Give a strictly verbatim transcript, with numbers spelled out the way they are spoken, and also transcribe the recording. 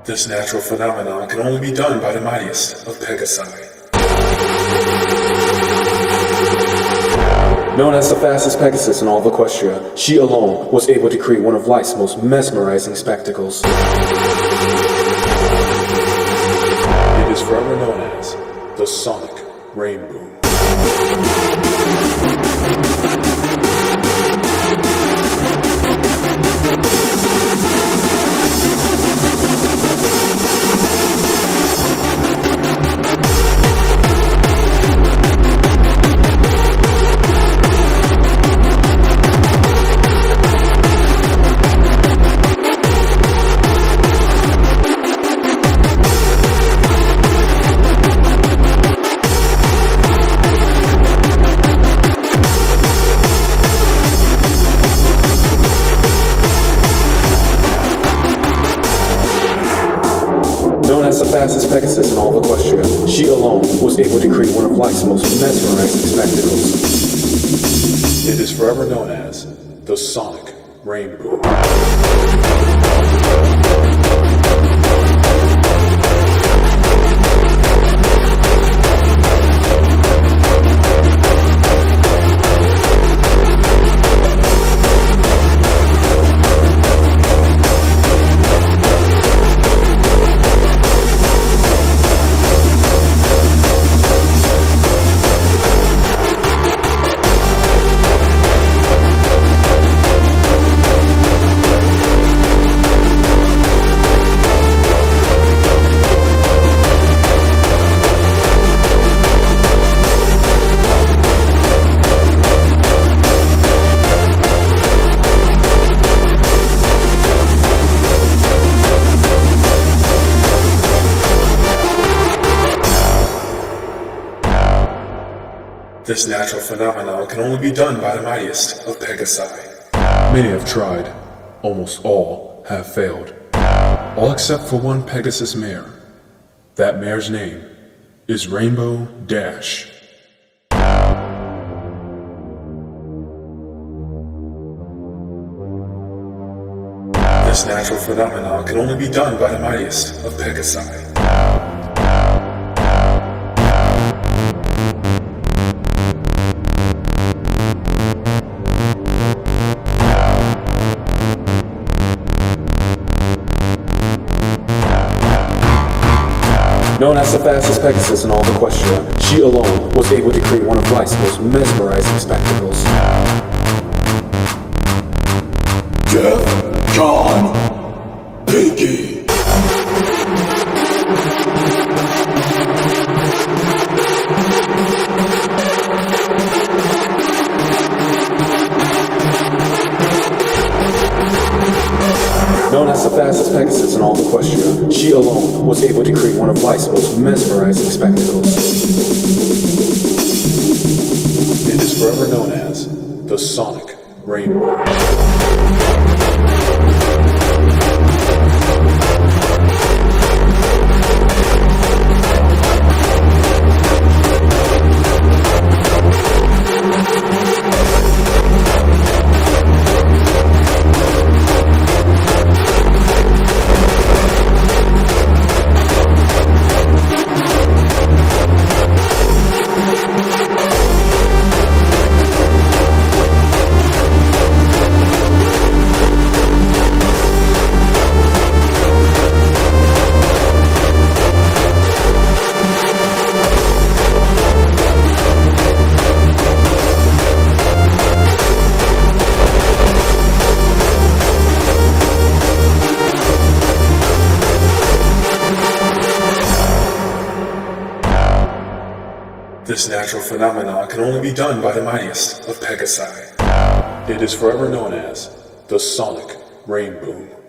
This natural phenomenon can only be done by the mightiest of Pegasi. Known as the fastest Pegasus in all of Equestria, she alone was able to create one of life's most mesmerizing spectacles. It is forever known as the Sonic Rainbow. Known as the fastest Pegasus in all of Equestria, she alone was able to create one of life's most mesmerizing spectacles. It is forever known as the Sonic Rainbow. This natural phenomenon can only be done by the mightiest of Pegasi. Many have tried, almost all have failed. All except for one Pegasus mare. That mare's name is Rainbow Dash. This natural phenomenon can only be done by the mightiest of Pegasi. Known as the fastest Pegasus in all of Equestria, she alone was able to create one of life's most mesmerizing spectacles. Death John Pinky. Known as the fastest Pegasus in all of Equestria, she alone was able to create one of life's most mesmerizing spectacles. It is forever known as the Sonic Rainbow. This natural phenomenon can only be done by the mightiest of Pegasi. It is forever known as the Sonic Rainbow.